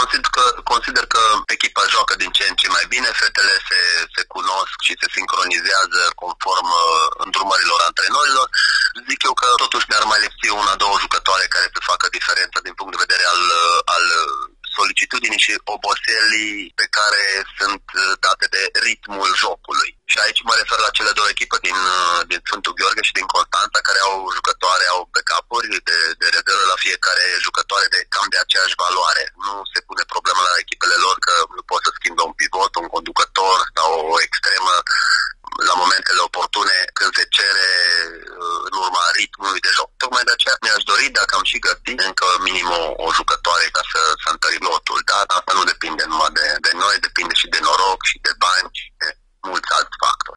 consider că echipa joacă din ce în ce mai bine, fetele se cunosc și se sincronizează conform îndrumărilor antrenorilor. Zic eu că totuși ne-ar mai lipsi una, două jucătoare care să facă diferența din punct de vedere al solicitudinii și oboselii pe care sunt date de ritmul jocului. Și aici mă refer la cele două echipe din Sfântul Gheorghe și din Constanța, care au jucătoare, au backup-uri de rezervă la fiecare jucătoare de cam de aceeași valoare. Nu se pune problema la echipele lor că nu poți să schimbe un pivot, un conducător sau o extremă la momentele oportune când se cere în urma ritmului de joc. Tocmai de aceea mi-aș dori, dacă am și găsit încă minim o jucătoare ca să întărim lotul. Dar asta nu depinde numai de noi, depinde și de noroc și de bani și de mulți alți factori.